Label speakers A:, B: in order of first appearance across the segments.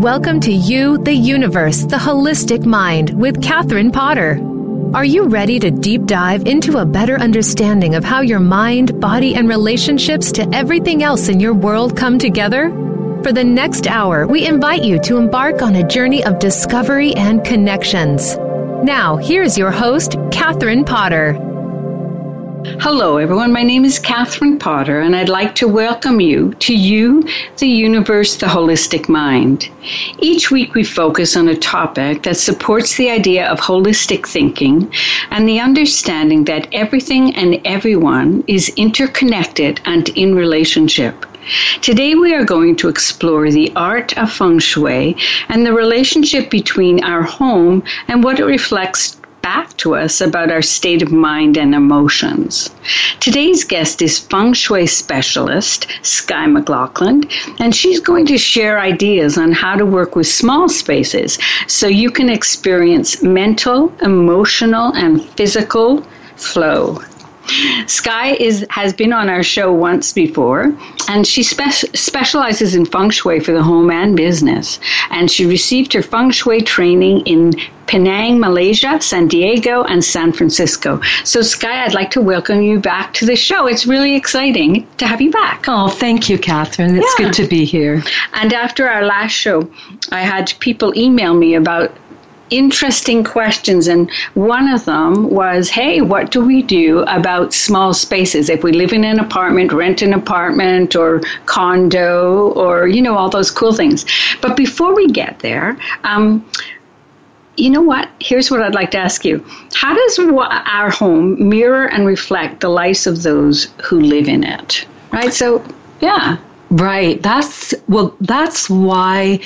A: Welcome to You, the Universe, the Holistic Mind with Catherine Potter. Are you ready to deep dive into a better understanding of how your mind, body, and relationships to everything else in your world come together? For the next hour, we invite you to embark on a journey of discovery and connections. Now, here's your host, Catherine Potter.
B: Hello, everyone. My name is Catherine Potter, and I'd like to welcome you to You, the Universe, the Holistic Mind. Each week, we focus on a topic that supports the idea of holistic thinking and the understanding that everything and everyone is interconnected and in relationship. Today we are going to explore the art of feng shui and the relationship between our home and what it reflects back to us about our state of mind and emotions. Today's guest is feng shui specialist Skye McLaughlin, and she's going to share ideas on how to work with small spaces so you can experience mental, emotional, and physical flow. Skye has been on our show once before, and she specializes in feng shui for the home and business. And she received her feng shui training in Penang, Malaysia, San Diego, and San Francisco. So, Skye, I'd like to welcome you back to the show. It's really exciting to have you back.
C: Oh, thank you, Catherine. It's good to be here.
B: And after our last show, I had people email me about interesting questions, and one of them was, hey, what do we do about small spaces if we live in an apartment, rent an apartment or condo, or all those cool things. But before we get there, you know what? Here's what I'd like to ask you. How does our home mirror and reflect the lives of those who live in it? Right? So, yeah.
C: Right. That's why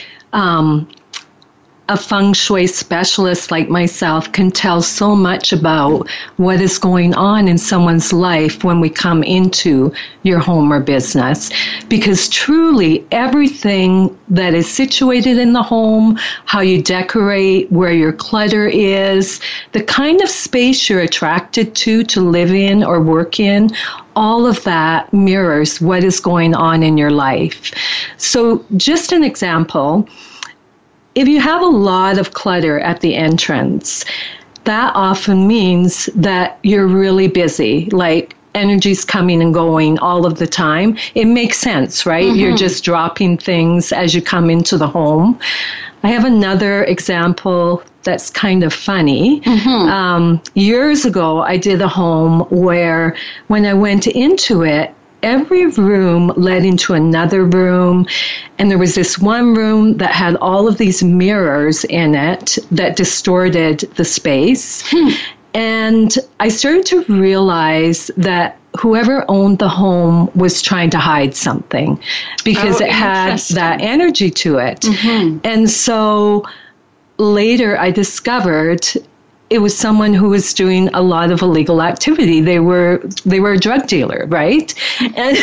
C: a feng shui specialist like myself can tell so much about what is going on in someone's life when we come into your home or business. Because truly, everything that is situated in the home, how you decorate, where your clutter is, the kind of space you're attracted to live in or work in, all of that mirrors what is going on in your life. So just an example, if you have a lot of clutter at the entrance, that often means that you're really busy, like energy's coming and going all of the time. It makes sense, right? Mm-hmm. You're just dropping things as you come into the home. I have another example that's kind of funny. Mm-hmm. Years ago, I did a home where when I went into it, every room led into another room, and there was this one room that had all of these mirrors in it that distorted the space. And I started to realize that whoever owned the home was trying to hide something because it had that energy to it. Mm-hmm. And so later I discovered it was someone who was doing a lot of illegal activity. They were a drug dealer, right? And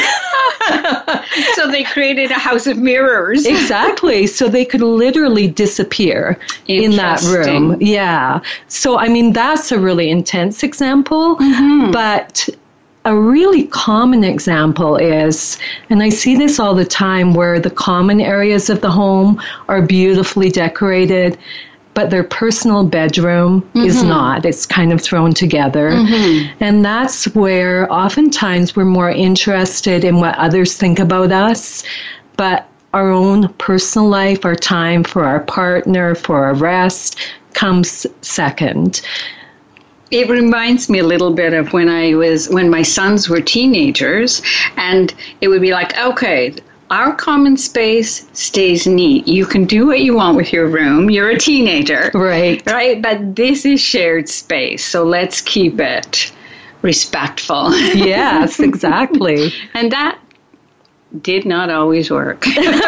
B: so they created a house of mirrors.
C: Exactly. So they could literally disappear in that room. Yeah. So, that's a really intense example. Mm-hmm. But a really common example is, and I see this all the time, where the common areas of the home are beautifully decorated, but their personal bedroom is not. It's kind of thrown together. Mm-hmm. And that's where oftentimes we're more interested in what others think about us, but our own personal life, our time for our partner, for our rest, comes second.
B: It reminds me a little bit of when my sons were teenagers, and it would be like, okay, our common space stays neat. You can do what you want with your room. You're a teenager.
C: Right.
B: Right? But this is shared space, so let's keep it respectful.
C: Yes, exactly.
B: And that did not always work.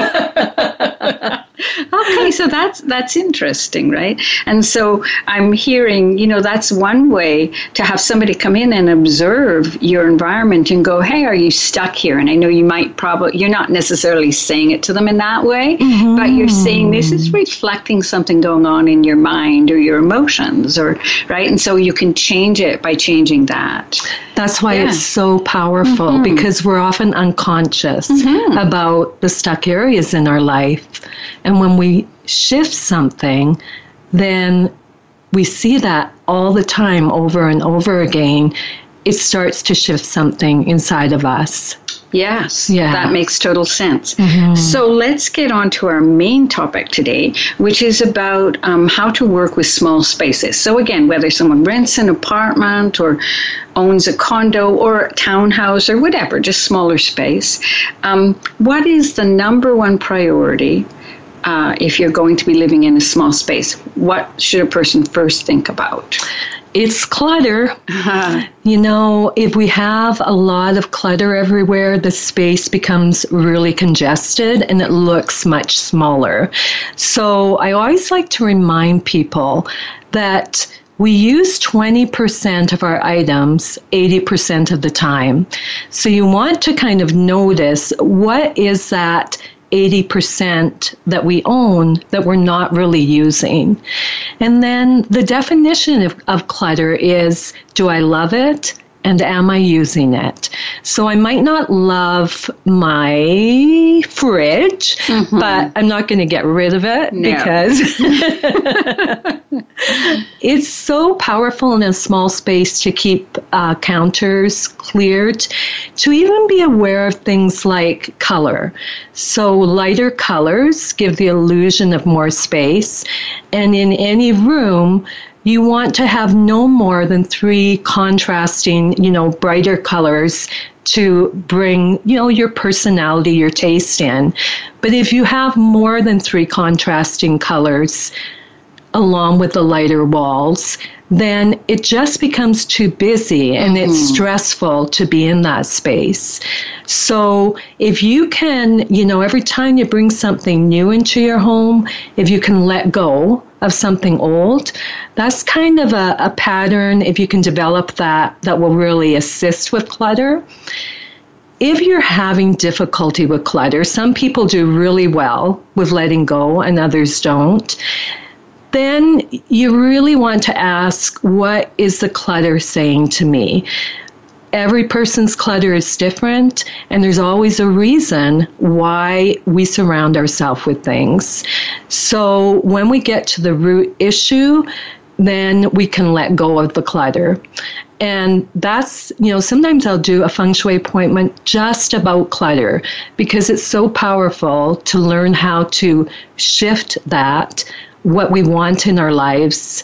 B: Okay, so that's interesting, right? And so I'm hearing, that's one way to have somebody come in and observe your environment and go, hey, are you stuck here? And I know you might you're not necessarily saying it to them in that way, mm-hmm. but you're saying this is reflecting something going on in your mind or your emotions, right? And so you can change it by changing that.
C: That's why it's so powerful, mm-hmm. because we're often unconscious mm-hmm. about the stuck areas in our life. And when we shift something, then we see that all the time over and over again. It starts to shift something inside of us.
B: Yes,
C: yeah.
B: That makes total sense.
C: Mm-hmm.
B: So let's get on to our main topic today, which is about how to work with small spaces. So again, whether someone rents an apartment or owns a condo or a townhouse or whatever, just smaller space, what is the number one priority if you're going to be living in a small space? What should a person first think about?
C: It's clutter. You know, if we have a lot of clutter everywhere, the space becomes really congested and it looks much smaller. So I always like to remind people that we use 20% of our items 80% of the time. So you want to kind of notice what is that 80% that we own that we're not really using. And then the definition of clutter is, do I love it? And am I using it? So I might not love my fridge, but I'm not going to get rid of it because it's so powerful in a small space to keep counters cleared, to even be aware of things like color. So lighter colors give the illusion of more space. And in any room, you want to have no more than 3 contrasting, brighter colors to bring, your personality, your taste in. But if you have more than 3 contrasting colors along with the lighter walls, then it just becomes too busy and it's stressful to be in that space. So if you can, every time you bring something new into your home, if you can let go of something old, that's kind of a pattern, if you can develop that will really assist with clutter. If you're having difficulty with clutter, some people do really well with letting go and others don't, then you really want to ask, what is the clutter saying to me? Every person's clutter is different, and there's always a reason why we surround ourselves with things. So when we get to the root issue, then we can let go of the clutter. And that's, sometimes I'll do a feng shui appointment just about clutter because it's so powerful to learn how to shift that, what we want in our lives.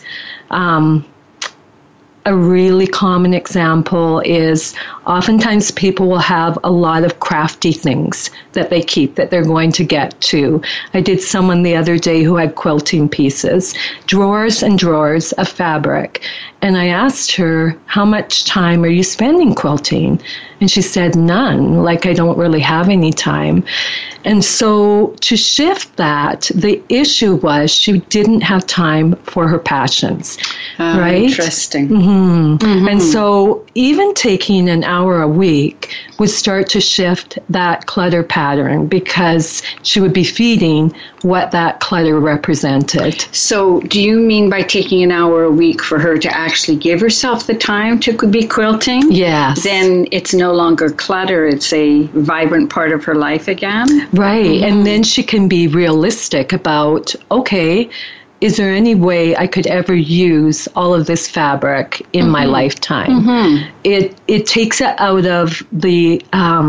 C: A really common example is oftentimes people will have a lot of crafty things that they keep that they're going to get to. I did someone the other day who had quilting pieces, drawers and drawers of fabric. And I asked her, how much time are you spending quilting? And she said, none, like I don't really have any time. And so to shift that, the issue was she didn't have time for her passions, right?
B: Interesting.
C: And so even taking an hour a week would start to shift that clutter pattern because she would be feeding what that clutter represented.
B: So do you mean by taking an hour a week for her to actually give herself the time to be quilting?
C: Yes.
B: Then it's no longer clutter, it's a vibrant part of her life again?
C: Right. And then she can be realistic about, okay, is there any way I could ever use all of this fabric in my lifetime? It takes it out of the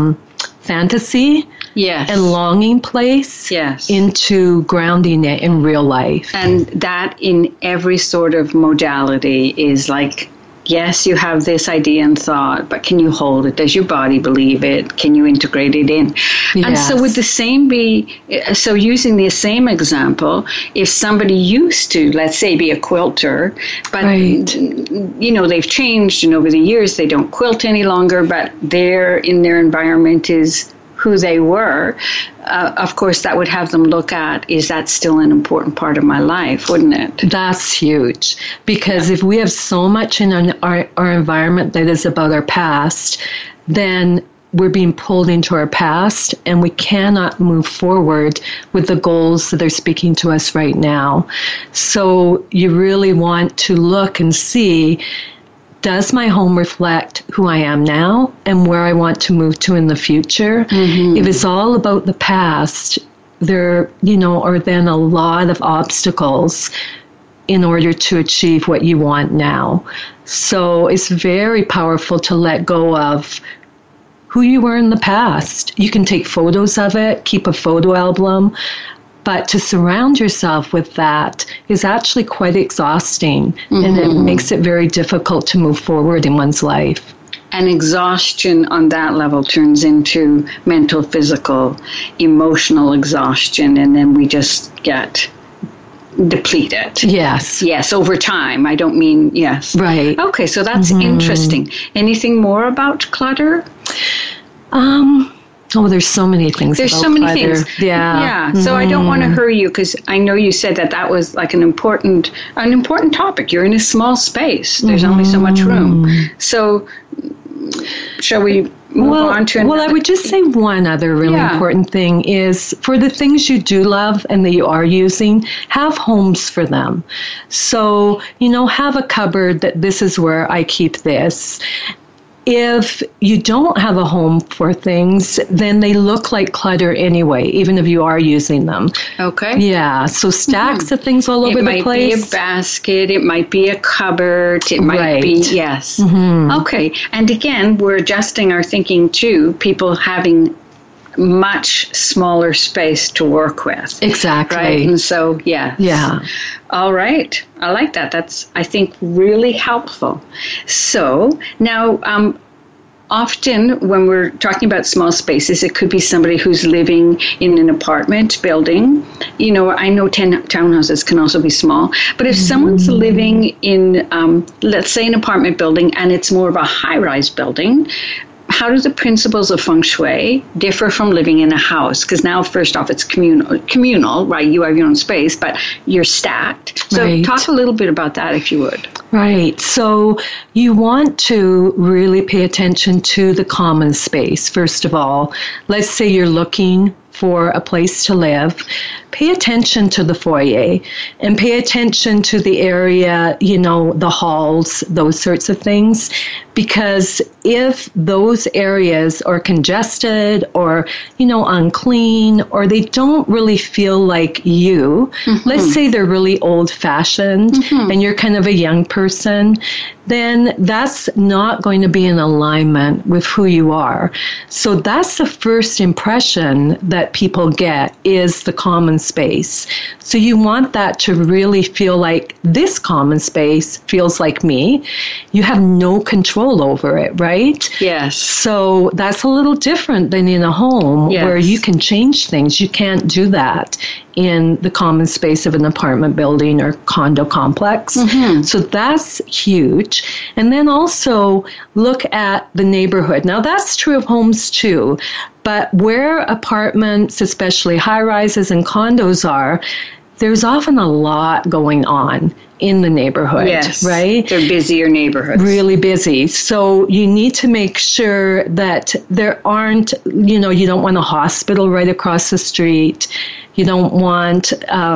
C: fantasy and longing place into grounding it in real life.
B: And that in every sort of modality is like, yes, you have this idea and thought, but can you hold it? Does your body believe it? Can you integrate it in?
C: Yes.
B: And so would the same be, so using the same example, if somebody used to, let's say, be a quilter, but, they've changed and over the years they don't quilt any longer, but they're in their environment is who they were, of course, that would have them look at, is that still an important part of my life, wouldn't it?
C: That's huge. Because if we have so much in our environment that is about our past, then we're being pulled into our past and we cannot move forward with the goals that are speaking to us right now. So you really want to look and see, does my home reflect who I am now and where I want to move to in the future? If it's all about the past, there, are then a lot of obstacles in order to achieve what you want now. So it's very powerful to let go of who you were in the past. You can take photos of it, keep a photo album, but to surround yourself with that is actually quite exhausting, and it makes it very difficult to move forward in one's life.
B: And exhaustion on that level turns into mental, physical, emotional exhaustion, and then we just get depleted.
C: Yes.
B: Yes, over time. I don't mean, yes.
C: Right.
B: Okay, so that's interesting. Anything more about clutter?
C: There's so many things.
B: There's
C: about
B: so many
C: clutter.
B: things.
C: Yeah.
B: So I don't want to hurry you, because I know you said that was like an important topic. You're in a small space. There's only so much room. So shall we move on to another?
C: Well, I would just say one other really important thing is, for the things you do love and that you are using, have homes for them. So, have a cupboard that this is where I keep this. If you don't have a home for things, then they look like clutter anyway, even if you are using them.
B: Okay.
C: Yeah, so stacks of things all over the place.
B: It might be a basket, it might be a cupboard, it might be, yes. Okay, and again, we're adjusting our thinking to people having much smaller space to work with.
C: Exactly.
B: Right? And so, yes.
C: Yeah.
B: All right. I like that. That's, I think, really helpful. So now, often when we're talking about small spaces, it could be somebody who's living in an apartment building. I know townhouses can also be small, but if someone's living in, let's say, an apartment building, and it's more of a high-rise building, how do the principles of feng shui differ from living in a house? Because now, first off, it's communal, right? You have your own space, but you're stacked. So talk a little bit about that, if you would.
C: Right. So you want to really pay attention to the common space, first of all. Let's say you're looking for a place to live. Pay attention to the foyer and pay attention to the area, the halls, those sorts of things. Because if those areas are congested or, unclean, or they don't really feel like you, let's say they're really old-fashioned and you're kind of a young person, then that's not going to be in alignment with who you are. So that's the first impression that people get, is the common space. So you want that to really feel like this common space feels like me. You have no control over it, right?
B: Yes.
C: So that's a little different than in a home where you can change things. You can't do that in the common space of an apartment building or condo complex. So that's huge. And then also look at the neighborhood. Now that's true of homes too, but where apartments, especially high-rises and condos are, there's often a lot going on in the neighborhood, right?
B: They're busier neighborhoods.
C: Really busy. So you need to make sure that there aren't, you don't want a hospital right across the street. You don't want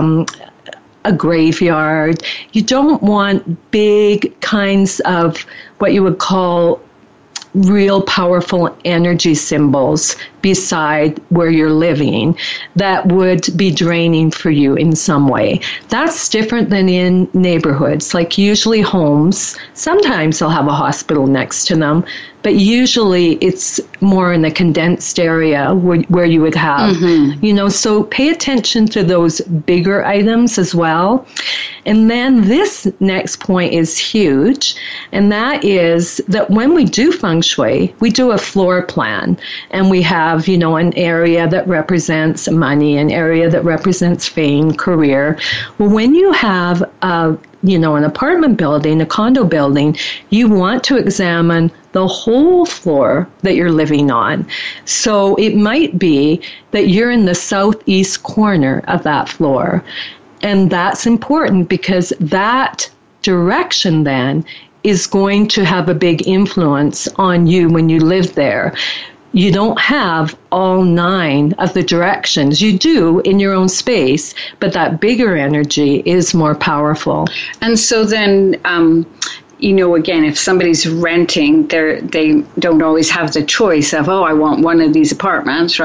C: a graveyard. You don't want big kinds of what you would call real powerful energy symbols beside where you're living that would be draining for you in some way. That's different than in neighborhoods. Like usually homes, sometimes they'll have a hospital next to them, but usually it's more in a condensed area where you would have, so pay attention to those bigger items as well. And then this next point is huge, and that is that when we do feng shui, we do a floor plan, and we have, an area that represents money, an area that represents fame, career. Well, when you have an apartment building, a condo building, you want to examine the whole floor that you're living on. So it might be that you're in the southeast corner of that floor. And that's important because that direction then is going to have a big influence on you when you live there. You don't have all 9 of the directions. You do in your own space, but that bigger energy is more powerful.
B: And so then, again, if somebody's renting, they don't always have the choice of, I want one of these apartments, right?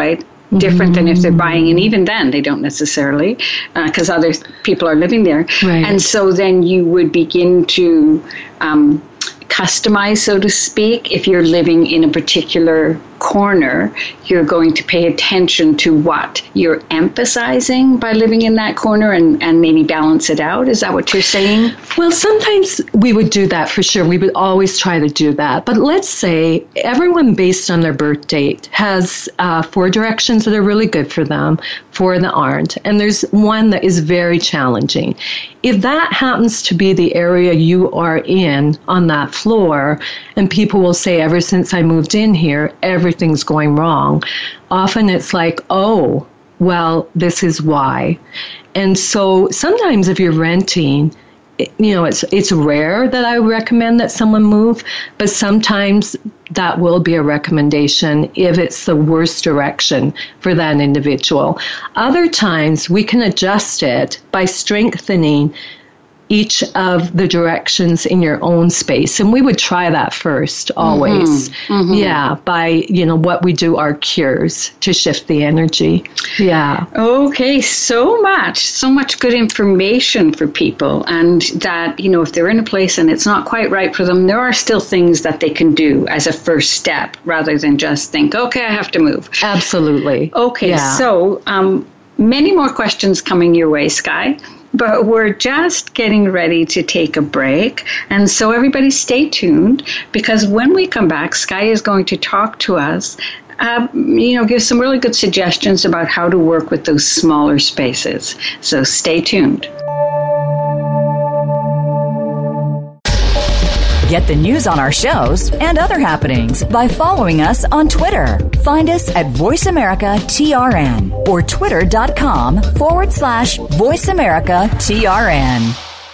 B: different than if they're buying, and even then they don't necessarily, because other people are living there.
C: Right.
B: And so then you would begin to customize, so to speak. If you're living in a particular corner, you're going to pay attention to what you're emphasizing by living in that corner and maybe balance it out. Is that what you're saying?
C: Well, sometimes we would do that for sure. We would always try to do that. But let's say everyone based on their birth date has 4 directions that are really good for them, 4 that aren't. And there's one that is very challenging. If that happens to be the area you are in on that floor, and people will say, ever since I moved in here, everything's going wrong. Often it's like, oh, well, this is why. And so sometimes if you're renting, it's rare that I recommend that someone move, but sometimes that will be a recommendation if it's the worst direction for that individual. Other times we can adjust it by strengthening each of the directions in your own space. And we would try that first, always. Yeah, by, what we do are cures to shift the energy. Yeah.
B: Okay, so much good information for people. And that, if they're in a place and it's not quite right for them, there are still things that they can do as a first step rather than just think, okay, I have to move.
C: Absolutely.
B: Okay, yeah. So many more questions coming your way, Sky. But we're just getting ready to take a break. And so everybody stay tuned, because when we come back, Sky is going to talk to us, give some really good suggestions about how to work with those smaller spaces. So stay tuned.
D: Get the news on our shows and other happenings by following us on Twitter. Find us at VoiceAmericaTRN or twitter.com/VoiceAmericaTRN.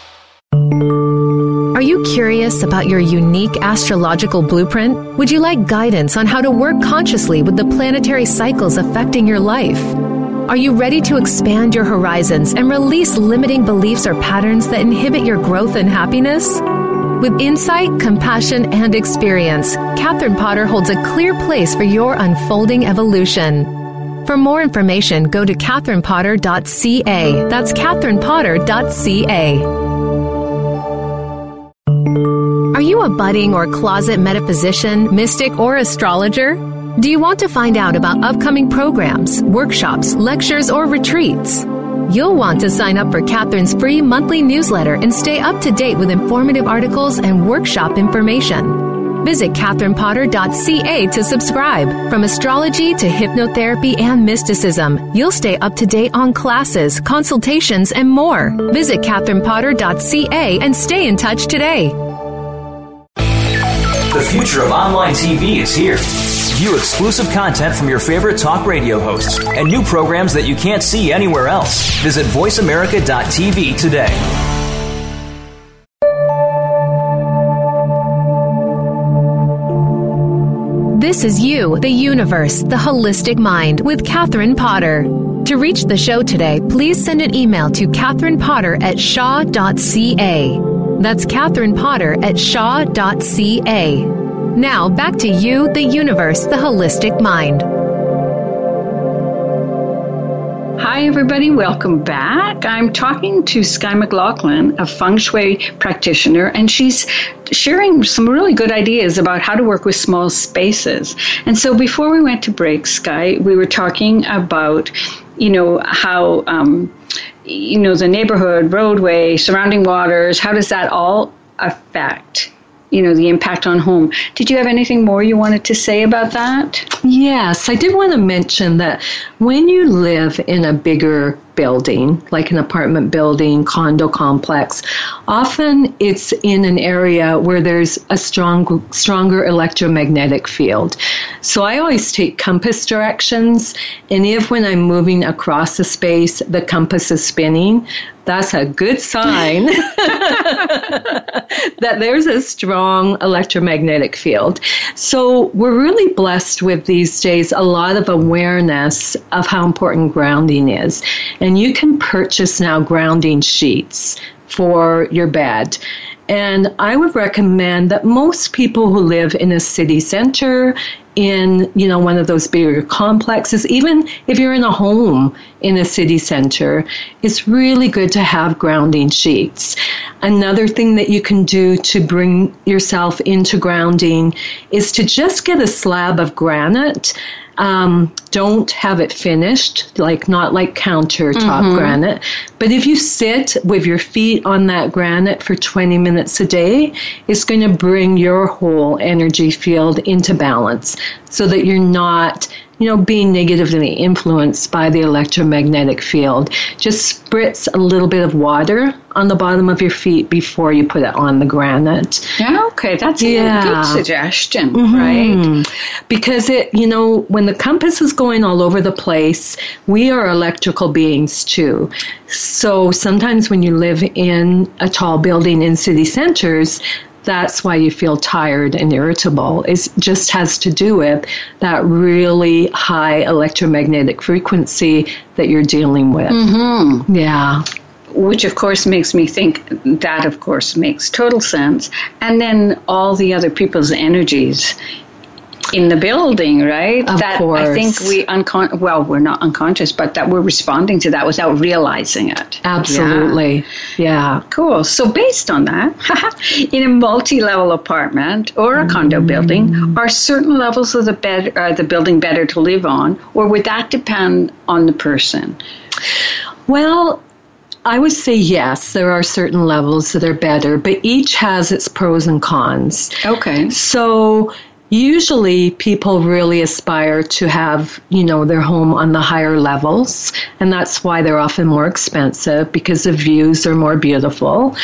A: Are you curious about your unique astrological blueprint? Would you like guidance on how to work consciously with the planetary cycles affecting your life? Are you ready to expand your horizons and release limiting beliefs or patterns that inhibit your growth and happiness? With insight, compassion, and experience, Catherine Potter holds a clear place for your unfolding evolution. For more information, go to catherinepotter.ca. That's catherinepotter.ca. Are you a budding or closet metaphysician, mystic, or astrologer? Do you want to find out about upcoming programs, workshops, lectures, or retreats? You'll want to sign up for Catherine's free monthly newsletter and stay up to date with informative articles and workshop information. Visit catherinepotter.ca to subscribe. From astrology to hypnotherapy and mysticism, you'll stay up to date on classes, consultations, and more. Visit catherinepotter.ca and stay in touch today.
E: The future of online TV is here. View exclusive content from your favorite talk radio hosts and new programs that you can't see anywhere else. Visit voiceamerica.tv today.
A: This is You, the Universe, the Holistic Mind with Catherine Potter. To reach the show today, please send an email to catherinepotter@shaw.ca. That's Catherine Potter at shaw.ca. Now, back to You, the Universe, the Holistic Mind.
B: Hi, everybody. Welcome back. I'm talking to Sky McLaughlin, a feng shui practitioner, and she's sharing some really good ideas about how to work with small spaces. And so before we went to break, Sky, we were talking about, how, the neighborhood, roadway, surrounding waters, how does that all affect the impact on home. Did you have anything more you wanted to say about that?
C: Yes, I did want to mention that when you live in a bigger building, like an apartment building, condo complex, often it's in an area where there's a stronger electromagnetic field. So I always take compass directions, and if when I'm moving across a space, the compass is spinning, that's a good sign that there's a strong electromagnetic field. So we're really blessed with these days a lot of awareness of how important grounding is. And you can purchase now grounding sheets for your bed. And I would recommend that most people who live in a city center, in, one of those bigger complexes, even if you're in a home in a city center, it's really good to have grounding sheets. Another thing that you can do to bring yourself into grounding is to just get a slab of granite. Don't have it finished, not like countertop granite. But if you sit with your feet on that granite for 20 minutes a day, it's going to bring your whole energy field into balance so that you're not, being negatively influenced by the electromagnetic field. Just spritz a little bit of water on the bottom of your feet before you put it on the granite.
B: Yeah, okay, that's a good suggestion, right?
C: Because when the compass is going all over the place, we are electrical beings too. So sometimes when you live in a tall building in city centers, that's why you feel tired and irritable. It just has to do with that really high electromagnetic frequency that you're dealing with. Yeah.
B: Which, of course, makes me think that, of course, makes total sense. And then all the other people's energies in the building, right?
C: Of course.
B: I think we're not unconscious, but that we're responding to that without realizing it.
C: Absolutely. Yeah.
B: Cool. So based on that, in a multi-level apartment or a condo building, are certain levels of the building better to live on, or would that depend on the person?
C: Well, I would say yes, there are certain levels that are better, but each has its pros and cons.
B: Okay.
C: So usually people really aspire to have, their home on the higher levels, and that's why they're often more expensive because the views are more beautiful.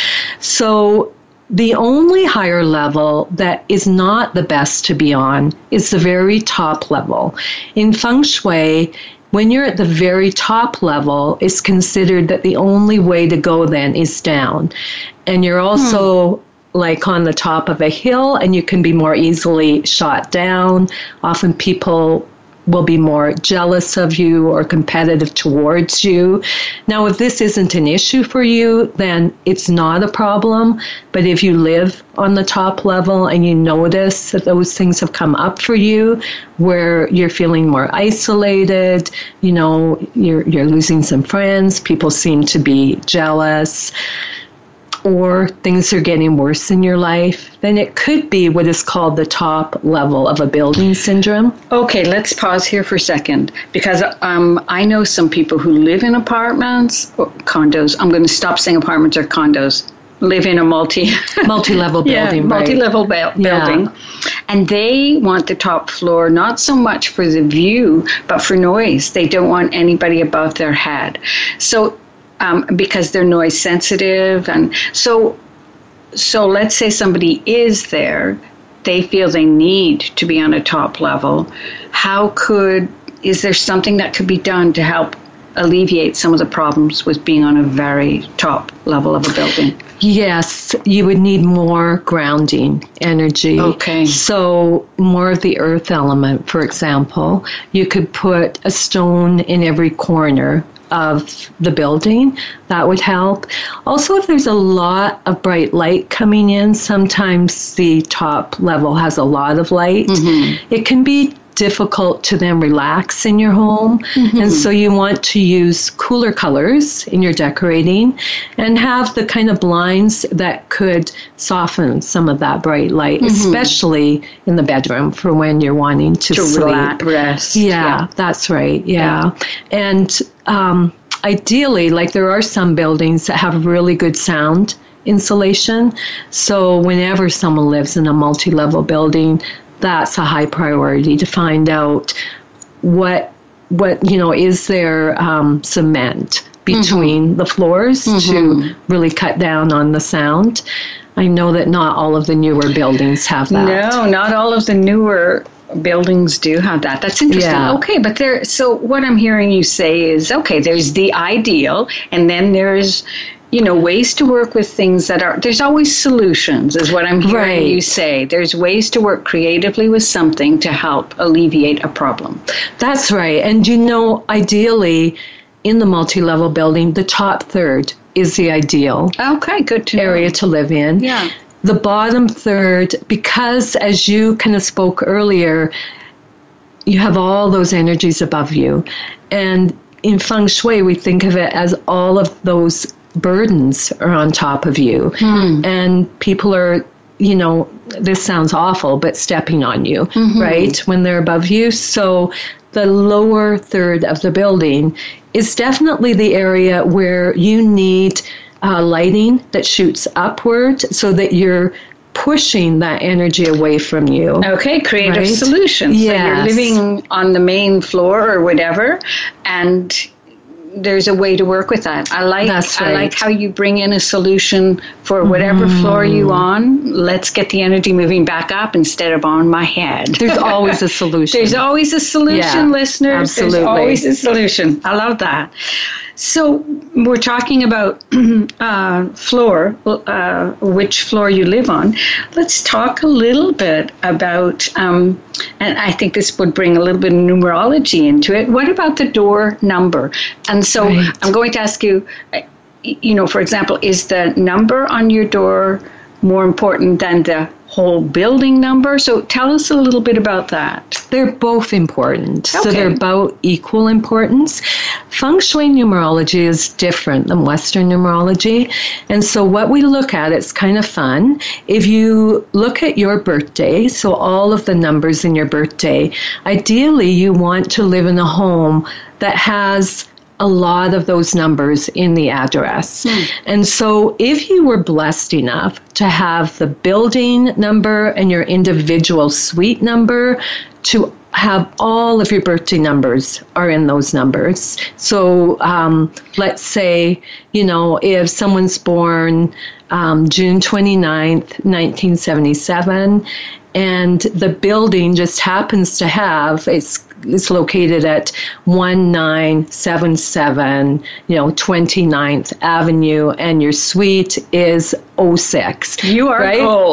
C: So the only higher level that is not the best to be on is the very top level. In Feng Shui, when you're at the very top level, it's considered that the only way to go then is down. And you're also like on the top of a hill, and you can be more easily shot down. Often people will be more jealous of you or competitive towards you. Now, if this isn't an issue for you, then it's not a problem. But if you live on the top level and you notice that those things have come up for you, where you're feeling more isolated, you're losing some friends, people seem to be jealous, or things are getting worse in your life, then it could be what is called the top level of a building syndrome.
B: Okay, let's pause here for a second, because I know some people who live in apartments or condos. I'm going to stop saying apartments or condos. Live in a multi-level building, multi-level building, and they want the top floor not so much for the view, but for noise. They don't want anybody above their head. So because they're noise sensitive. And so let's say somebody is there, they feel they need to be on a top level. Is there something that could be done to help alleviate some of the problems with being on a very top level of a building?
C: Yes, you would need more grounding energy.
B: Okay.
C: So more of the earth element, for example. You could put a stone in every corner of the building. That would help. Also, if there's a lot of bright light coming in, sometimes the top level has a lot of light. It can be difficult to then relax in your home. And so you want to use cooler colors in your decorating and have the kind of blinds that could soften some of that bright light, especially in the bedroom for when you're wanting to sleep.
B: Relax, rest.
C: Yeah, that's right. Yeah. And ideally, there are some buildings that have really good sound insulation. So whenever someone lives in a multi-level building, that's a high priority to find out what is there cement between the floors to really cut down on the sound. I know that not all of the newer buildings have that.
B: No, not all of the newer buildings do have that. That's interesting.
C: Yeah.
B: Okay, but so what I'm hearing you say is, okay, there's the ideal, and then there's ways to work with things there's always solutions, is what I'm hearing you say. There's ways to work creatively with something to help alleviate a problem.
C: That's right. And ideally, in the multi-level building, the top third is the ideal
B: good to
C: area to live in.
B: Yeah.
C: The bottom third, because as you kind of spoke earlier, you have all those energies above you. And in feng shui, we think of it as all of those burdens are on top of you. And people are, this sounds awful, but stepping on you, right, when they're above you. So the lower third of the building is definitely the area where you need lighting that shoots upward so that you're pushing that energy away from you.
B: Okay, creative
C: right?
B: solutions.
C: Yes.
B: So you're living on the main floor or whatever, and there's a way to work with that. I like how you bring in a solution for whatever floor you on. Let's get the energy moving back up instead of on my head.
C: There's always a solution.
B: There's always a solution, listeners.
C: Absolutely.
B: There's always a solution. I love that. So we're talking about floor, which floor you live on. Let's talk a little bit about, and I think this would bring a little bit of numerology into it. What about the door number? And so I'm going to ask you, for example, is the number on your door more important than the whole building number? So tell us a little bit about that.
C: They're both important.
B: Okay.
C: So they're about equal importance. Feng Shui numerology is different than Western numerology. And so what we look at, it's kind of fun. If you look at your birthday, so all of the numbers in your birthday, ideally you want to live in a home that has a lot of those numbers in the address. And so if you were blessed enough to have the building number and your individual suite number, to have all of your birthday numbers are in those numbers. So let's say, if someone's born June 29th, 1977, and the building just happens to have, it's located at 1977, 29th Avenue, and your suite is 06.
B: You are
C: right?
B: gold.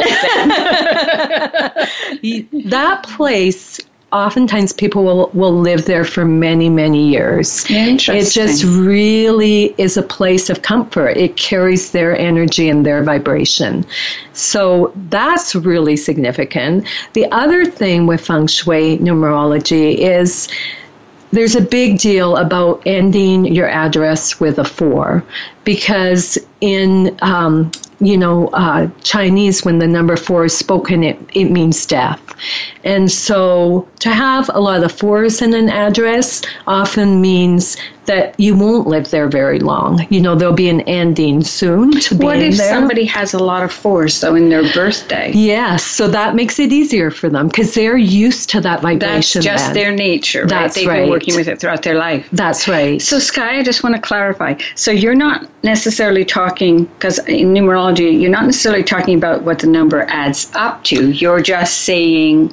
C: That place, oftentimes people will live there for many, many years.
B: Interesting.
C: It just really is a place of comfort. It carries their energy and their vibration. So that's really significant. The other thing with Feng Shui numerology is there's a big deal about ending your address with a 4, because in Chinese, when the number 4 is spoken, it means death. And so to have a lot of 4s in an address often means that you won't live there very long. There'll be an ending soon to being there.
B: What if somebody has a lot of 4s, though, in their birthday?
C: Yes, so that makes it easier for them because they're used to that vibration.
B: That's just their nature, right?
C: That's
B: They've been working with it throughout their life.
C: That's right.
B: So, Sky, I just want to clarify. So you're not necessarily talking, because in numerology, you're not necessarily talking about what the number adds up to. You're just saying,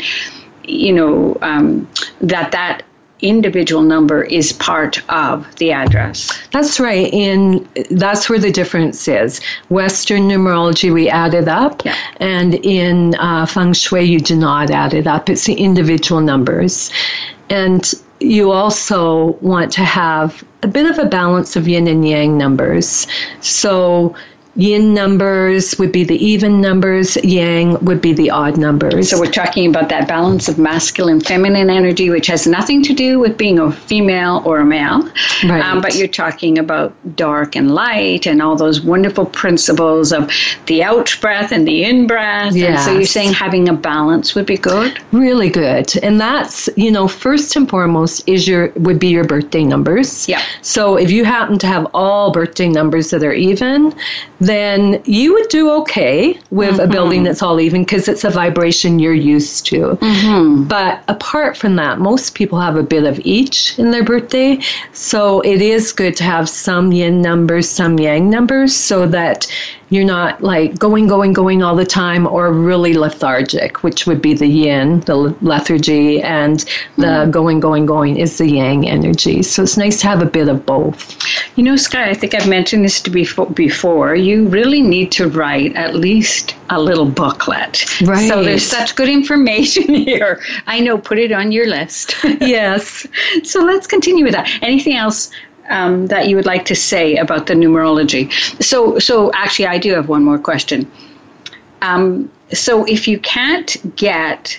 B: that individual number is part of the address.
C: That's right. That's where the difference is. Western numerology, we add it up, and in Feng Shui, you do not add it up. It's the individual numbers. And you also want to have a bit of a balance of yin and yang numbers. So yin numbers would be the even numbers, yang would be the odd numbers.
B: So we're talking about that balance of masculine, feminine energy, which has nothing to do with being a female or a male.
C: Right.
B: But you're talking about dark and light and all those wonderful principles of the out breath and the in breath.
C: Yes.
B: And so you're saying having a balance would be good?
C: Really good. And that's, first and foremost would be your birthday numbers.
B: Yeah.
C: So if you happen to have all birthday numbers that are even, then you would do okay with a building that's all even because it's a vibration you're used to. But apart from that, most people have a bit of each in their birthday. So it is good to have some yin numbers, some yang numbers, so that you're not like going all the time or really lethargic, which would be the yin, the lethargy, and the going is the yang energy. So it's nice to have a bit of both.
B: Sky, I think I've mentioned this to before. You really need to write at least a little booklet.
C: Right.
B: So there's such good information here. I know, put it on your list.
C: Yes.
B: So let's continue with that. Anything else that you would like to say about the numerology? So actually, I do have one more question. So if you can't get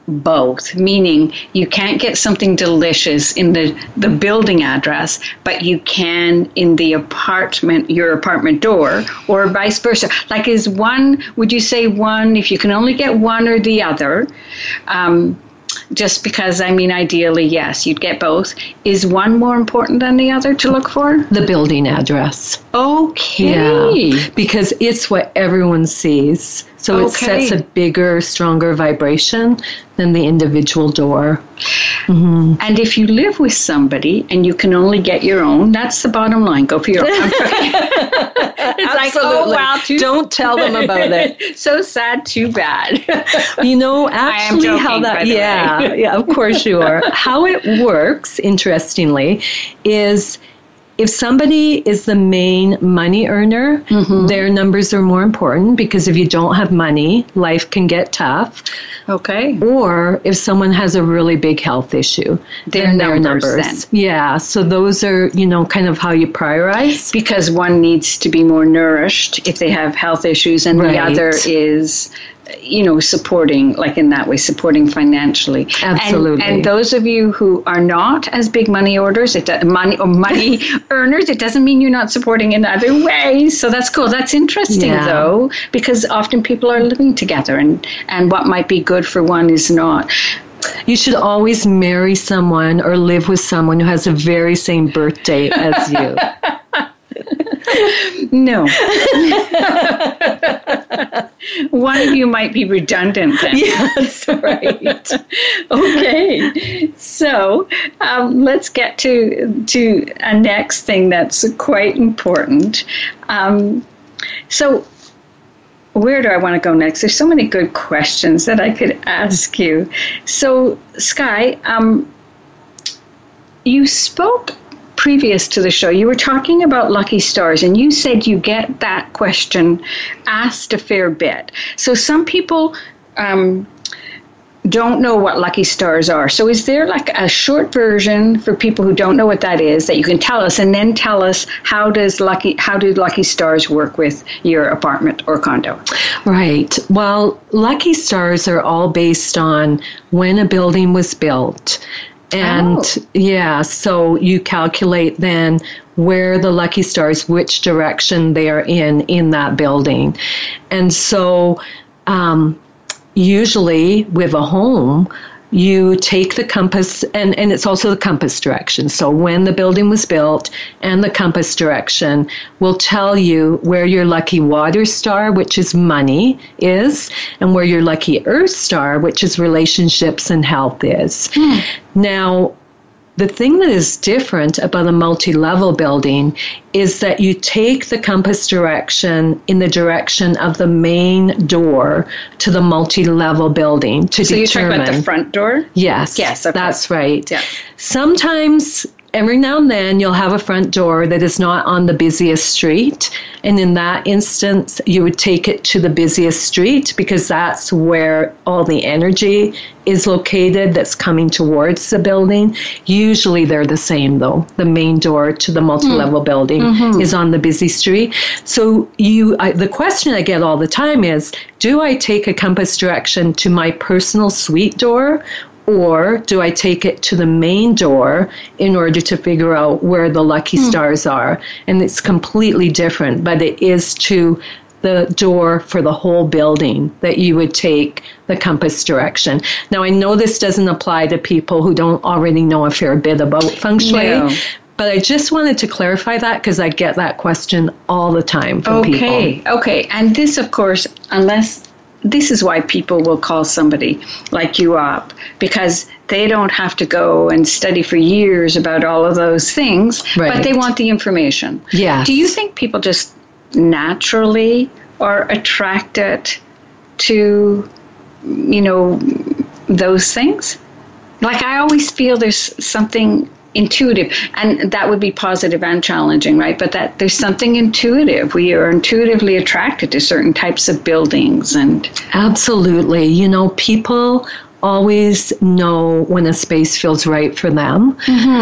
B: both, meaning you can't get something delicious in the building address, but you can in the apartment, your apartment door, or vice versa. Like, would you say one, if you can only get one or the other, just because, ideally, yes, you'd get both. Is one more important than the other to look for?
C: The building address.
B: Okay.
C: Yeah, because it's what everyone sees. So it sets a bigger, stronger vibration than the individual door. Mm-hmm.
B: And if you live with somebody and you can only get your own, that's the bottom line. Go for your own. It's like, oh, wow.
C: Don't tell them about it.
B: So sad, too bad.
C: Actually, joking, how that, yeah, of course you are. How it works, interestingly, is if somebody is the main money earner, their numbers are more important, because if you don't have money, life can get tough.
B: Okay.
C: Or if someone has a really big health issue,
B: their numbers. Then.
C: Yeah, so those are, kind of how you prioritize.
B: Because one needs to be more nourished if they have health issues, and the other is, supporting, like in that way, supporting financially.
C: Absolutely.
B: And those of you who are not as big money orders, money earners, it doesn't mean you're not supporting in other ways. So that's cool. That's interesting, though, because often people are living together, and what might be good for one is not.
C: You should always marry someone or live with someone who has the very same birthday as you.
B: No. One of you might be redundant then.
C: Yes, right.
B: Okay. So let's get to a next thing that's quite important. So where do I want to go next? There's so many good questions that I could ask you. So, Sky, you spoke previous to the show, you were talking about lucky stars, and you said you get that question asked a fair bit. So some people don't know what lucky stars are. So is there like a short version for people who don't know what that is that you can tell us, and then tell us how do lucky stars work with your apartment or condo?
C: Right. Well, lucky stars are all based on when a building was built. And so you calculate then where the lucky stars, which direction they are in that building. And so usually with a home, you take the compass, and it's also the compass direction. So when the building was built, and the compass direction will tell you where your lucky water star, which is money, is, and where your lucky earth star, which is relationships and health, is. Now, the thing that is different about a multi-level building is that you take the compass direction in the direction of the main door to the multi-level building to determine.
B: So you're talking about the front door?
C: Yes.
B: Yes, okay.
C: That's right.
B: Yeah.
C: Sometimes, every now and then, you'll have a front door that is not on the busiest street. And in that instance, you would take it to the busiest street, because that's where all the energy is located that's coming towards the building. Usually they're the same, though. The main door to the multi-level building is on the busy street. So the question I get all the time is, do I take a compass direction to my personal suite door, or do I take it to the main door in order to figure out where the lucky stars are? And it's completely different, but it is to the door for the whole building that you would take the compass direction. Now, I know this doesn't apply to people who don't already know a fair bit about feng shui, but I just wanted to clarify that, because I get that question all the time from people.
B: Okay. And this, of course, this is why people will call somebody like you up, because they don't have to go and study for years about all of those things, but they want the information.
C: Yeah.
B: Do you think people just naturally are attracted to, those things? Like, I always feel there's something intuitive, and that would be positive and challenging, right? But that there's something intuitive. We are intuitively attracted to certain types of buildings. And
C: absolutely. People always know when a space feels right for them.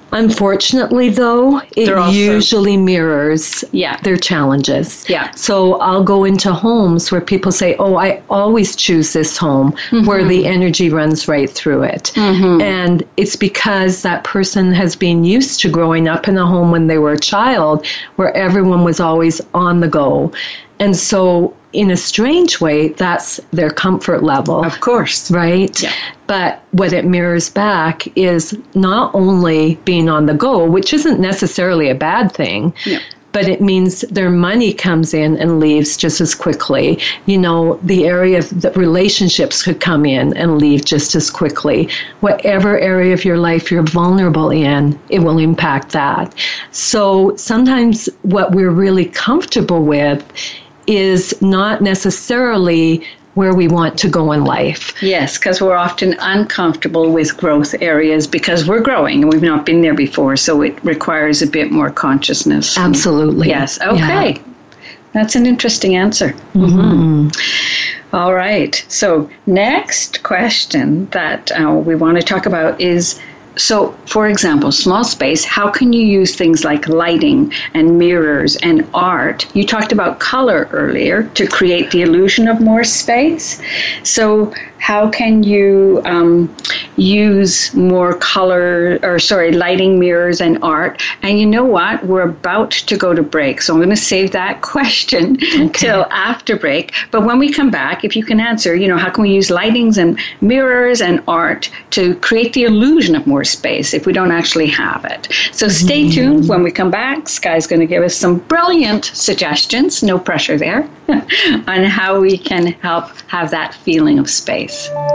C: Unfortunately, though, it usually mirrors their challenges.
B: Yeah.
C: So I'll go into homes where people say, oh, I always choose this home where the energy runs right through it. And it's because that person has been used to growing up in a home when they were a child where everyone was always on the go. And so in a strange way, that's their comfort level.
B: Of course.
C: Right?
B: Yeah.
C: But what it mirrors back is not only being on the go, which isn't necessarily a bad thing, but it means their money comes in and leaves just as quickly. You know, the area of the relationships could come in and leave just as quickly. Whatever area of your life you're vulnerable in, it will impact that. So sometimes what we're really comfortable with is not necessarily where we want to go in life.
B: Yes, because we're often uncomfortable with growth areas because we're growing and we've not been there before, so it requires a bit more consciousness.
C: Absolutely.
B: Yes, okay. Yeah. That's an interesting answer. All right, so next question that we want to talk about is, so, for example, small space, how can you use things like lighting and mirrors and art? You talked about color earlier to create the illusion of more space. So how can you use more lighting, mirrors, and art? And you know what? We're about to go to break, so I'm going to save that question till after break. But when we come back, if you can answer, how can we use lightings and mirrors and art to create the illusion of more space if we don't actually have it? So stay tuned. When we come back, Sky's going to give us some brilliant suggestions, no pressure there, on how we can help have that feeling of space.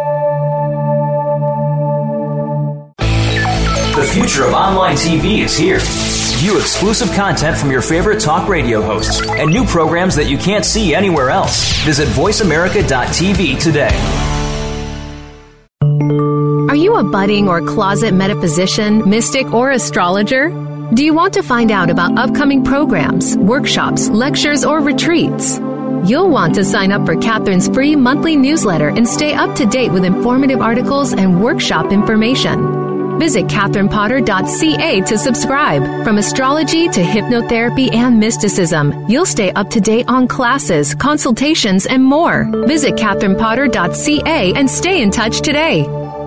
E: The future of online TV is here. View exclusive content from your favorite talk radio hosts and new programs that you can't see anywhere else. Visit voiceamerica.tv today.
A: Are you a budding or closet metaphysician, mystic, or astrologer? Do you want to find out about upcoming programs, workshops, lectures, or retreats? You'll want to sign up for Catherine's free monthly newsletter and stay up to date with informative articles and workshop information. Visit CatherinePotter.ca to subscribe. From astrology to hypnotherapy and mysticism, you'll stay up to date on classes, consultations, and more. Visit CatherinePotter.ca and stay in touch today.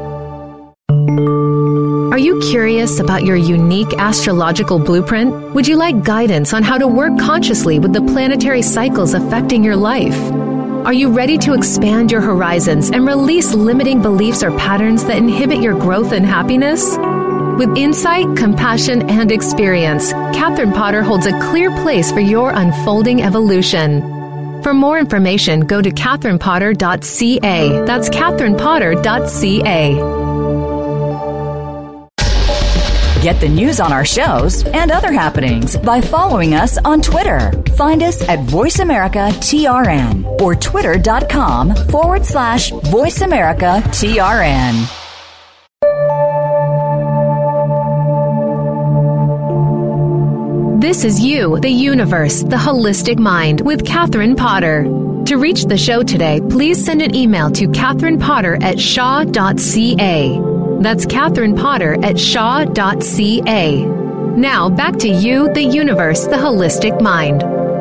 A: Are you curious about your unique astrological blueprint? Would you like guidance on how to work consciously with the planetary cycles affecting your life? Are you ready to expand your horizons and release limiting beliefs or patterns that inhibit your growth and happiness? With insight, compassion, and experience, Catherine Potter holds a clear place for your unfolding evolution. For more information, go to CatherinePotter.ca. That's CatherinePotter.ca.
D: Get the news on our shows and other happenings by following us on Twitter. Find us at VoiceAmericaTRN or twitter.com/VoiceAmericaTRN.
A: This is You, the Universe, the Holistic Mind with Catherine Potter. To reach the show today, please send an email to CatherinePotter@shaw.ca. That's Catherine Potter at shaw.ca. Now, back to You, the Universe, the Holistic Mind.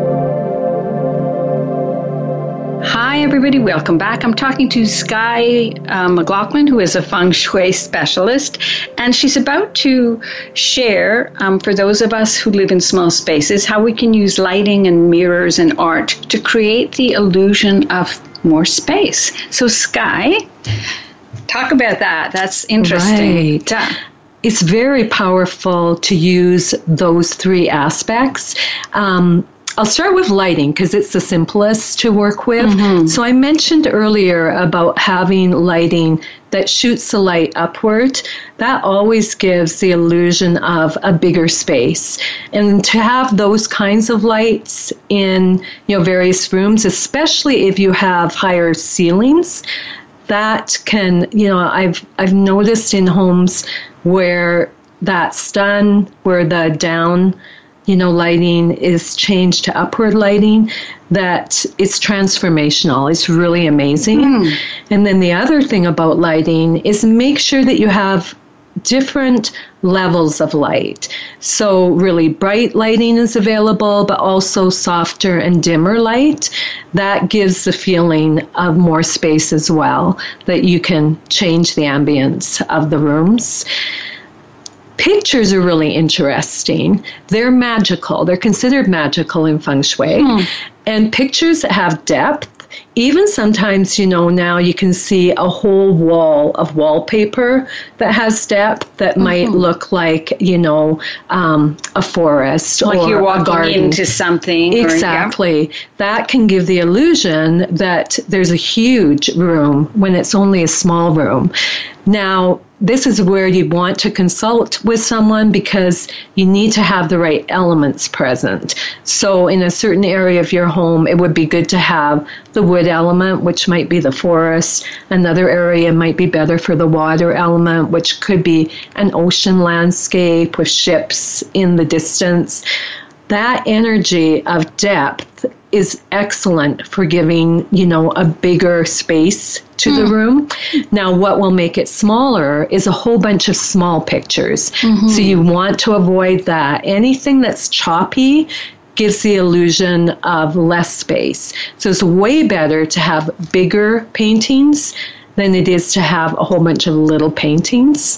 B: Hi, everybody. Welcome back. I'm talking to Sky McLaughlin, who is a feng shui specialist, and she's about to share, for those of us who live in small spaces, how we can use lighting and mirrors and art to create the illusion of more space. So, Sky, talk about that. That's interesting.
C: Right. It's very powerful to use those three aspects. I'll start with lighting because it's the simplest to work with. Mm-hmm. So I mentioned earlier about having lighting that shoots the light upward. That always gives the illusion of a bigger space. And to have those kinds of lights in, various rooms, especially if you have higher ceilings, that can, I've noticed in homes where that's done, where the down lighting is changed to upward lighting, that it's transformational. It's really amazing. Mm. And then the other thing about lighting is make sure that you have different levels of light. So really bright lighting is available, but also softer and dimmer light. That gives the feeling of more space as well, that you can change the ambience of the rooms. Pictures are really interesting. They're magical. They're considered magical in feng shui. And pictures that have depth, even sometimes, now you can see a whole wall of wallpaper that has depth that might look like, a forest
B: like
C: or
B: you're walking
C: a garden.
B: into something.
C: Exactly. That can give the illusion that there's a huge room when it's only a small room. Now, this is where you want to consult with someone because you need to have the right elements present. So in a certain area of your home, it would be good to have the wood element, which might be the forest. Another area might be better for the water element, which could be an ocean landscape with ships in the distance. That energy of depth is excellent for giving, a bigger space to the room. Now, what will make it smaller is a whole bunch of small pictures. So you want to avoid that. Anything that's choppy gives the illusion of less space. So it's way better to have bigger paintings than it is to have a whole bunch of little paintings.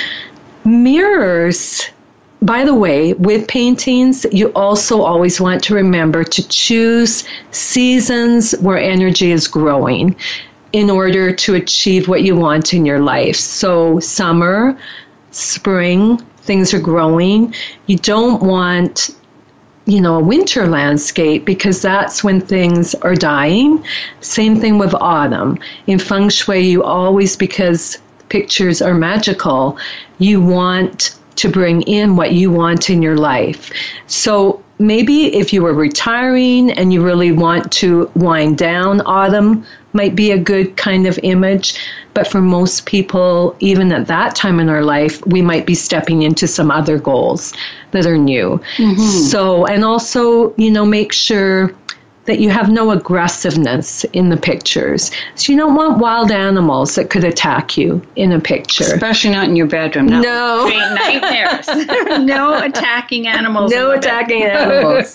C: Mirrors. By the way, with paintings, you also always want to remember to choose seasons where energy is growing in order to achieve what you want in your life. So summer, spring, things are growing. You don't want, a winter landscape because that's when things are dying. Same thing with autumn. In feng shui, you always, because pictures are magical, you want to bring in what you want in your life. So maybe if you were retiring and you really want to wind down, autumn might be a good kind of image. But for most people, even at that time in our life, we might be stepping into some other goals that are new. So, and also, make sure that you have no aggressiveness in the pictures. So you don't want wild animals that could attack you in a picture.
B: Especially not in your bedroom.
C: No.
B: Create nightmares. No attacking animals.
C: No attacking animals.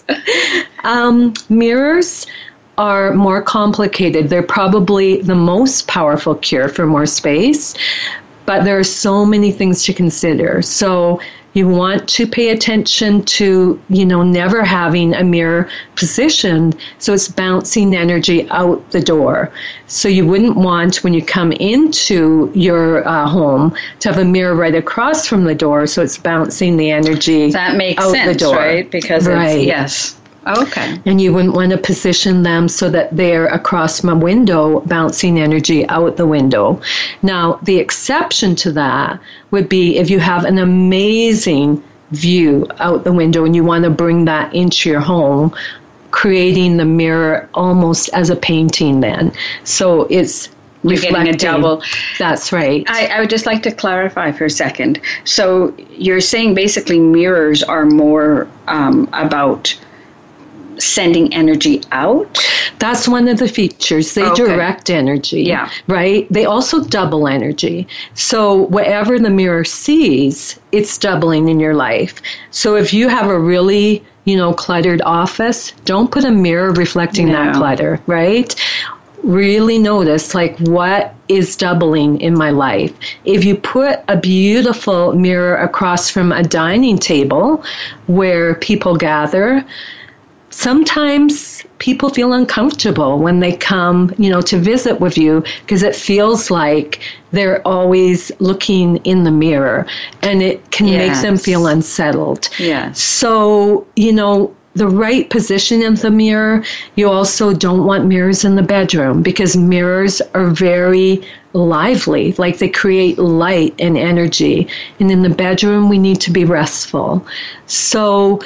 C: Mirrors are more complicated. They're probably the most powerful cure for more space, but there are so many things to consider. So you want to pay attention to, never having a mirror positioned so it's bouncing energy out the door. So you wouldn't want, when you come into your home, to have a mirror right across from the door so it's bouncing the energy
B: that makes
C: out
B: sense,
C: the door.
B: Right? Because
C: right.
B: Yes. Okay.
C: And you wouldn't want to position them so that they're across my window, bouncing energy out the window. Now, the exception to that would be if you have an amazing view out the window and you want to bring that into your home, creating the mirror almost as a painting then. So it's
B: you're getting a double.
C: That's right.
B: I would just like to clarify for a second. So you're saying basically mirrors are more about sending energy out?
C: That's one of the features. They direct energy,
B: yeah.
C: Right? They also double energy. So whatever the mirror sees, it's doubling in your life. So if you have a really, cluttered office, don't put a mirror reflecting that clutter, right? Really notice, what is doubling in my life. If you put a beautiful mirror across from a dining table where people gather, sometimes people feel uncomfortable when they come, to visit with you because it feels like they're always looking in the mirror and it can make them feel unsettled.
B: Yes.
C: So, the right position in the mirror, you also don't want mirrors in the bedroom because mirrors are very lively, they create light and energy. And in the bedroom, we need to be restful. So,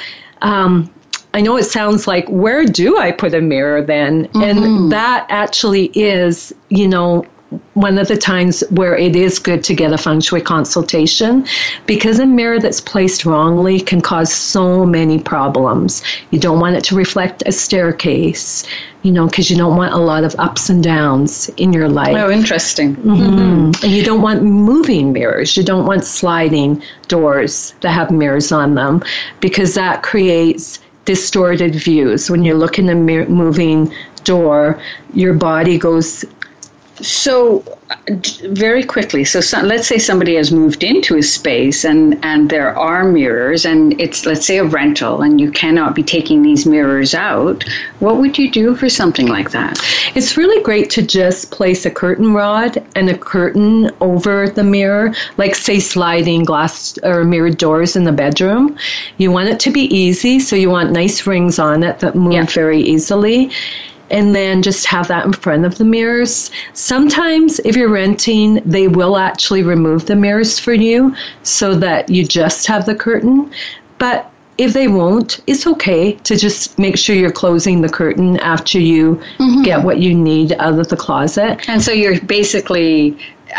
C: I know it sounds like, where do I put a mirror then? Mm-hmm. And that actually is, one of the times where it is good to get a feng shui consultation, because a mirror that's placed wrongly can cause so many problems. You don't want it to reflect a staircase, because you don't want a lot of ups and downs in your life.
B: Oh, interesting.
C: And you don't want moving mirrors. You don't want sliding doors that have mirrors on them, because that creates distorted views. When you look in a moving door, your body goes...
B: So, very quickly, let's say somebody has moved into a space and there are mirrors, and it's, let's say, a rental, and you cannot be taking these mirrors out. What would you do for something like that?
C: It's really great to just place a curtain rod and a curtain over the mirror, like, say, sliding glass or mirrored doors in the bedroom. You want it to be easy, so you want nice rings on it that move very easily. And then just have that in front of the mirrors. Sometimes if you're renting, they will actually remove the mirrors for you so that you just have the curtain. But if they won't, it's okay to just make sure you're closing the curtain after you get what you need out of the closet.
B: And so you're basically...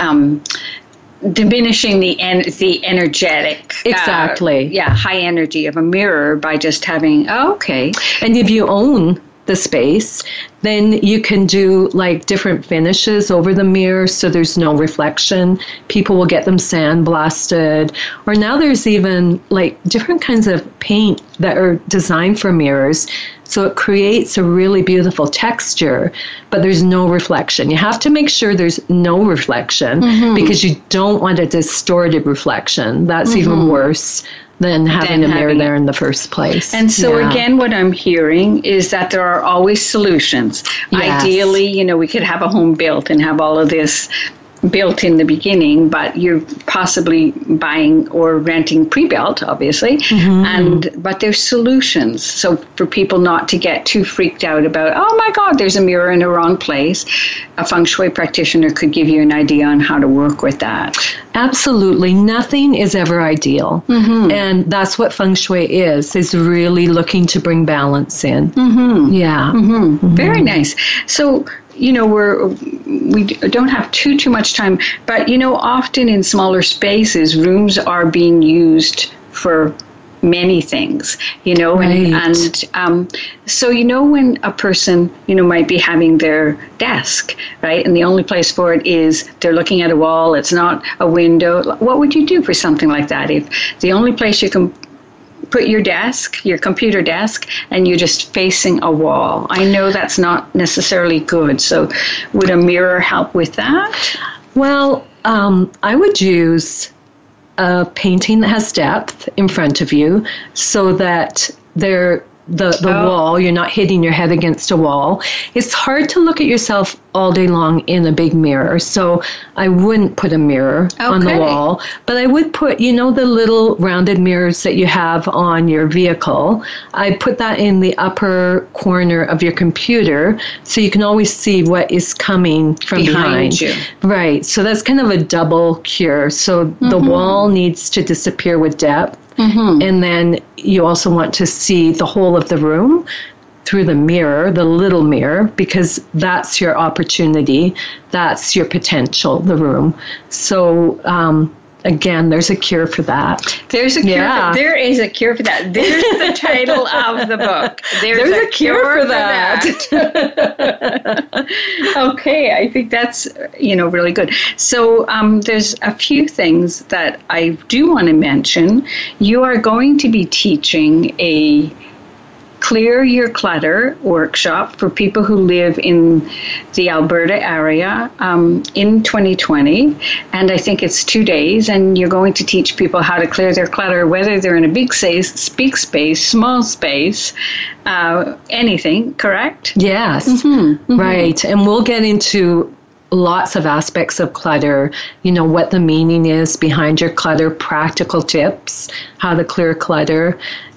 B: diminishing the energetic,
C: exactly,
B: high energy of a mirror by just having. Okay.
C: And if you own the space, then you can do like different finishes over the mirror so there's no reflection. People will get them sandblasted, or now there's even like different kinds of paint that are designed for mirrors, so it creates a really beautiful texture, but there's no reflection. You have to make sure there's no reflection, because you don't want a distorted reflection. That's even worse than having a mirror there in the first place.
B: And so again, what I'm hearing is that there are always solutions. Yes. Ideally, we could have a home built and have all of this built in the beginning, but you're possibly buying or renting pre-built, obviously. But there's solutions. So for people not to get too freaked out about, oh my God, there's a mirror in the wrong place, a feng shui practitioner could give you an idea on how to work with that.
C: Absolutely. Nothing is ever ideal. And that's what feng shui is really looking to bring balance in. Very nice.
B: So, we don't have too much time, but, often in smaller spaces, rooms are being used for many things,
C: right.
B: and so, when a person, might be having their desk, right, and the only place for it is they're looking at a wall, it's not a window. What would you do for something like that if the only place you can put your desk, your computer desk, and you're just facing a wall? I know that's not necessarily good. So would a mirror help with that?
C: Well, I would use a painting that has depth in front of you so that the wall, you're not hitting your head against a wall. It's hard to look at yourself all day long in a big mirror, so I wouldn't put a mirror on the wall, but I would put, the little rounded mirrors that you have on your vehicle. I put that in the upper corner of your computer so you can always see what is coming from behind
B: you.
C: Right, so that's kind of a double cure. So the wall needs to disappear with depth. And then you also want to see the whole of the room through the mirror, the little mirror, because that's your opportunity, that's your potential, the room. So, again, there's a cure for that.
B: There is a cure for that. There's the title of the book. There's a cure for that. Okay, I think that's, really good. So there's a few things that I do want to mention. You are going to be teaching a Clear Your Clutter workshop for people who live in the Alberta area in 2020. And I think it's 2 days, and you're going to teach people how to clear their clutter, whether they're in a big space, small space, anything, correct?
C: Yes, right. And we'll get into lots of aspects of clutter, what the meaning is behind your clutter, practical tips, how to clear clutter.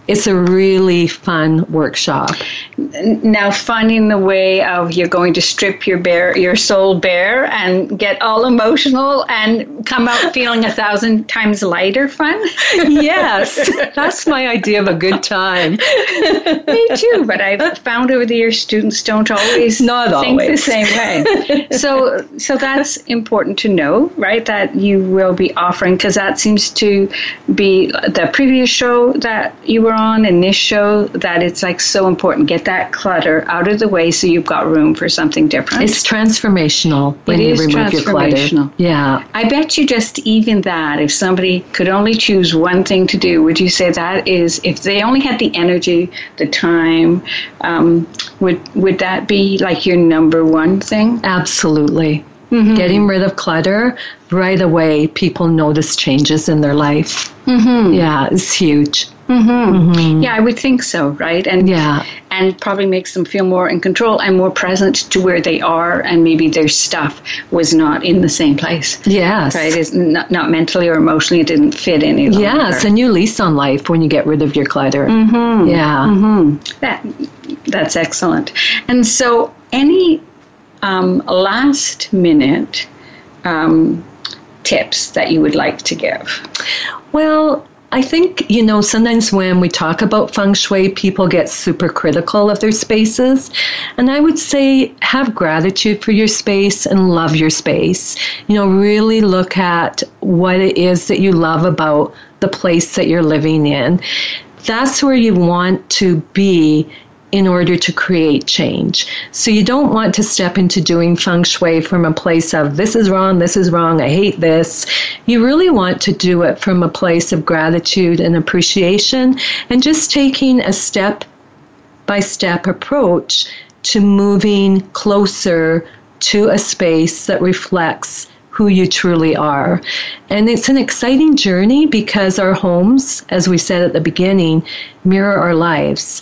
C: it's a really fun workshop.
B: Now, finding the way of you're going to strip your soul bare and get all emotional and come out feeling 1,000 times lighter fun?
C: Yes, that's my idea of a good time.
B: Me too, but I've found over the years students don't always think the same way. So that's important to know, right, that you will be offering, because that seems to be the previous show that you were on and this show, that it's like so important. Get that clutter out of the way so you've got room for something different.
C: It's transformational when you remove your clutter. Yeah.
B: I bet you just even that, if somebody could only choose one thing to do, would you say that is, if they only had the energy, the time, would that be like your number one thing?
C: Absolutely. Mm-hmm. Getting rid of clutter, right away people notice changes in their life. Mm-hmm. Yeah, it's huge.
B: Mm-hmm. Mm-hmm. Yeah, I would think so, right? And probably makes them feel more in control and more present to where they are, and maybe their stuff was not in the same place.
C: Yes.
B: Right? It's not mentally or emotionally, it didn't fit any longer.
C: Yeah, it's a new lease on life when you get rid of your clutter. Mm-hmm. Yeah.
B: Mm-hmm. That's excellent. And so any last minute tips that you would like to give?
C: Well, I think, sometimes when we talk about feng shui, people get super critical of their spaces. And I would say have gratitude for your space and love your space. Really look at what it is that you love about the place that you're living in. That's where you want to be in order to create change. So you don't want to step into doing feng shui from a place of this is wrong, I hate this. You really want to do it from a place of gratitude and appreciation, and just taking a step-by-step approach to moving closer to a space that reflects who you truly are. And it's an exciting journey because our homes, as we said at the beginning, mirror our lives.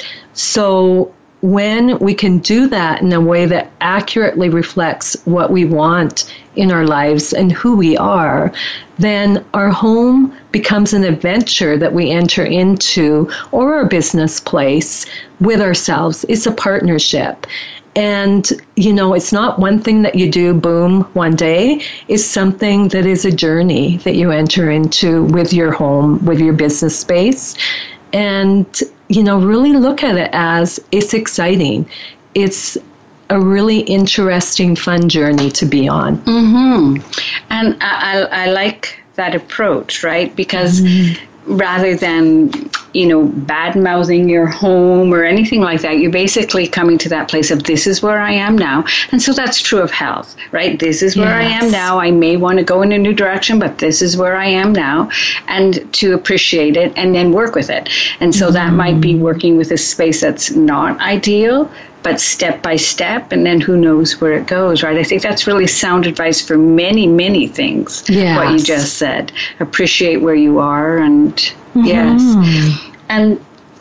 C: So when we can do that in a way that accurately reflects what we want in our lives and who we are, then our home becomes an adventure that we enter into, or our business place, with ourselves. It's a partnership. And, it's not one thing that you do, boom, one day. It's something that is a journey that you enter into with your home, with your business space. And, really look at it as it's exciting. It's a really interesting, fun journey to be on.
B: Mm-hmm. And I like that approach, right? Because rather than, bad-mouthing your home or anything like that, you're basically coming to that place of this is where I am now. And so that's true of health, right? This is where I am now. I may want to go in a new direction, but this is where I am now, and to appreciate it and then work with it. And so that might be working with a space that's not ideal, but step by step, and then who knows where it goes, right? I think that's really sound advice for many, many things, what you just said. Appreciate where you are, and yes. And,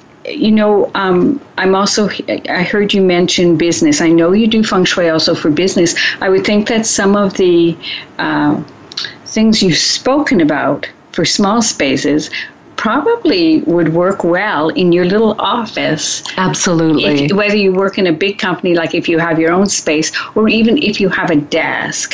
B: I'm also, I heard you mention business. I know you do feng shui also for business. I would think that some of the things you've spoken about for small spaces probably would work well in your little office.
C: Absolutely.
B: Whether you work in a big company, like if you have your own space, or even if you have a desk.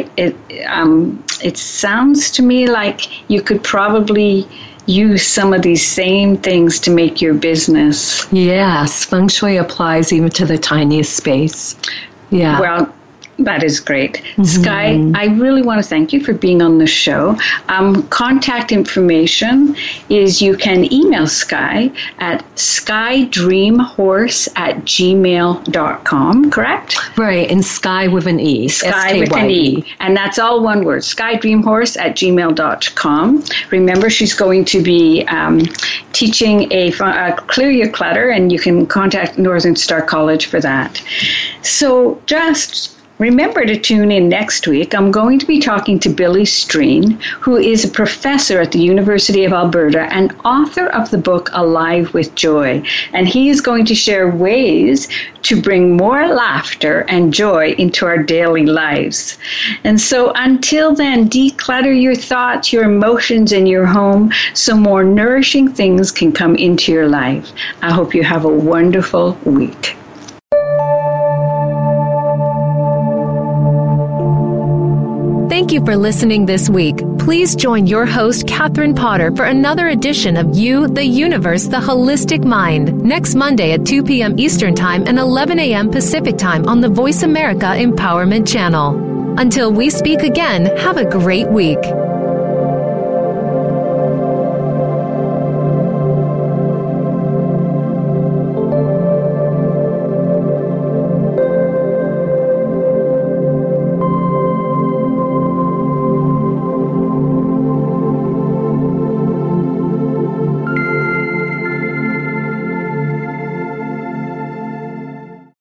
B: It sounds to me like you could probably use some of these same things to make your business.
C: Yes, feng shui applies even to the tiniest space. Yeah.
B: Well, that is great. Mm-hmm. Sky, I really want to thank you for being on the show. Contact information is you can email Sky at skydreamhorse@gmail.com, correct?
C: Right, and Sky with an E.
B: Sky with an E. And that's all one word, skydreamhorse@gmail.com. Remember, she's going to be teaching a Clear Your Clutter, and you can contact Northern Star College for that. So just Remember to tune in next week. I'm going to be talking to Billy Streen, who is a professor at the University of Alberta and author of the book Alive with Joy. And he is going to share ways to bring more laughter and joy into our daily lives. And so until then, declutter your thoughts, your emotions in your home so more nourishing things can come into your life. I hope you have a wonderful week.
A: Thank you for listening this week. Please join your host, Catherine Potter, for another edition of You, the Universe, the Holistic Mind, next Monday at 2 p.m. Eastern Time and 11 a.m. Pacific Time on the Voice America Empowerment Channel. Until we speak again, have a great week.